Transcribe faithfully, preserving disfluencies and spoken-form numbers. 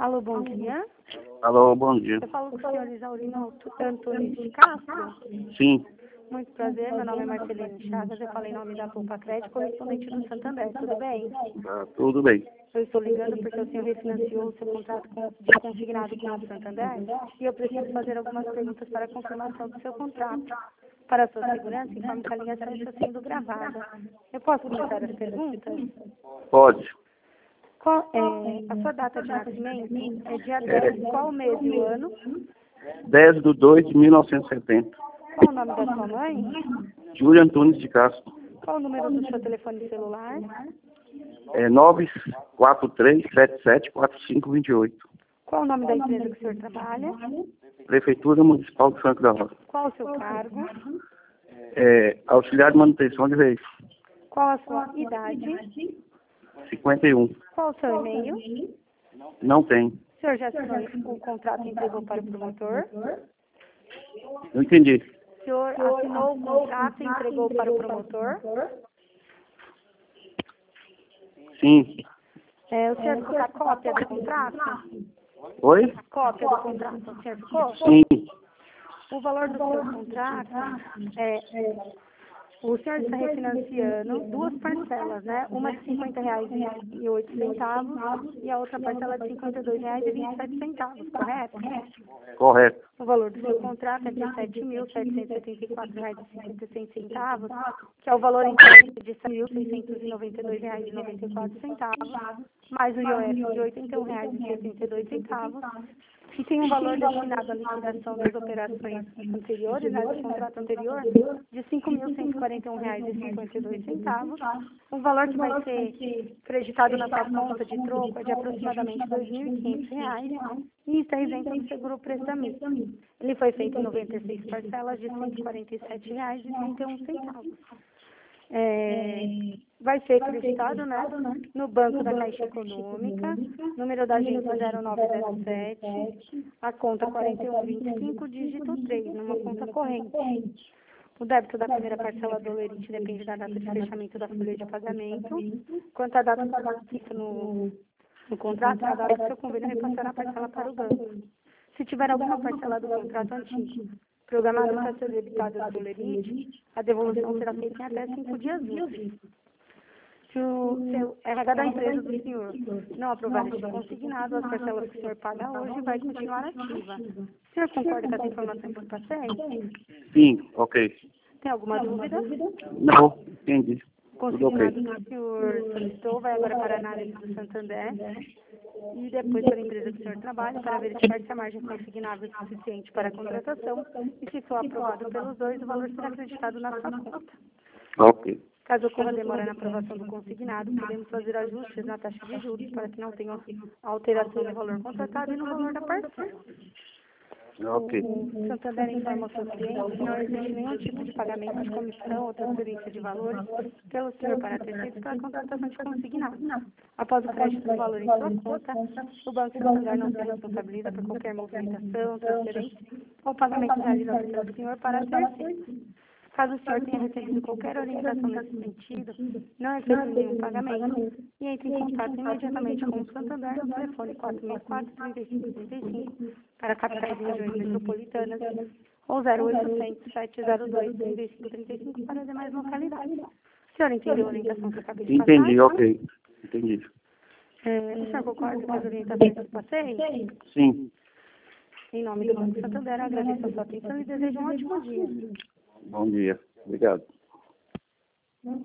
Alô, bom dia. Alô, bom dia. Eu falo com o senhor Isaurino Antunes de Castro. Sim, Muito prazer, meu nome é Marcelene Chagas, eu falo em nome da Poupa Crédito, correspondente do Santander, tudo bem? tá tudo bem. Eu estou ligando porque o senhor refinanciou o seu contrato com- de consignado com o Santander e eu preciso fazer algumas perguntas para a confirmação do seu contrato. Para a sua segurança, informe que a ligação está sendo gravada. Eu posso começar as perguntas? Pode. Qual, é, a sua data de nascimento é dia dez, qual o mês e o ano? dez de dois de mil novecentos e setenta. Qual o nome da sua mãe? Júlio Antunes de Castro. Qual o número do seu telefone celular? É nove quatro três sete sete quatro cinco dois oito. Qual o nome da empresa que o senhor trabalha? Prefeitura Municipal de Franco da Rocha. Qual o seu cargo? É, auxiliar de manutenção de veículos. Qual a sua idade? cinquenta e um. Qual o seu e-mail? Não tem. O senhor já assinou o contrato e entregou para o promotor? Não entendi. O senhor assinou o contrato e entregou para o promotor? Sim. É, o senhor ficou com a cópia do contrato? Oi? A cópia do contrato, o senhor ficou? Sim. O valor do seu contrato é... O senhor está refinanciando duas parcelas, né? Uma de cinquenta reais e oito centavos e a outra parcela de cinquenta e dois reais e vinte e sete centavos, correto? Correto. O valor do seu contrato é de sete mil setecentos e setenta e quatro reais e cinquenta e seis centavos, que é o valor em crédito de sete mil seiscentos e noventa e dois reais e noventa e quatro centavos, mais o I O F de oitenta e um reais e setenta e dois centavos, e tem um valor destinado à liquidação das operações anteriores, né, do contrato anterior, de cinco mil cento e quarenta e um reais e cinquenta e dois centavos. O valor que vai ser creditado na sua conta de troco é de aproximadamente dois mil e quinhentos reais e está isento do seguro prestamento. Ele foi feito em noventa e seis parcelas de cento e quarenta e sete reais e trinta e um centavos. É, vai ser acreditado, né, no Banco da Caixa Econômica, número da agência zero nove zero sete, a conta quarenta e um vinte e cinco, dígito três, numa conta corrente. O débito da primeira parcela do Olerite depende da data de fechamento da folha de pagamento. Quanto à data fixa no, no contrato, é a data que o seu convênio repassará a parcela para o banco. Se tiver alguma parcela do contrato antigo programada para ser debitada do Olerite, a devolução será feita em até cinco dias úteis. Se o seu R H da empresa do senhor não aprovar este consignado, as parcelas que o senhor paga hoje vai continuar ativa. O senhor concorda com as informações que eu passei? Sim, ok. Tem alguma dúvida? Não, entendi. O Tudo ok. consignado que o senhor solicitou vai agora para a análise do Santander e depois para a empresa que o senhor trabalha para verificar se a margem consignável é suficiente para a contratação e se for aprovado pelos dois, o valor será acreditado na sua conta. Ok. Caso ocorra demora na aprovação do consignado, podemos fazer ajustes na taxa de juros para que não tenha alteração no valor contratado e no valor da parcela. Ok. O Santander informa aos seus clientes que não existe nenhum tipo de pagamento de comissão ou transferência de valores pelo senhor para terceiros para a contratação de consignado. Após o crédito do valor em sua conta, o Banco Santander não se responsabiliza por qualquer movimentação, transferência ou pagamento realizado pelo senhor para terceiros. Caso o senhor tenha recebido qualquer orientação nesse sentido, não efetue nenhum pagamento e entre em contato imediatamente com o Santander no telefone quatro seis quatro, três cinco três cinco para capitais e regiões metropolitanas ou zero oitocentos, sete zero dois, três cinco três cinco para as demais localidades. O senhor entendeu a orientação que eu acabei de passar? Entendi, ok. Entendi. É, o senhor concorda com as orientações que eu passei? Sim. Em nome do Banco Santander, agradeço a sua atenção e desejo um ótimo dia. Bom dia. Obrigado.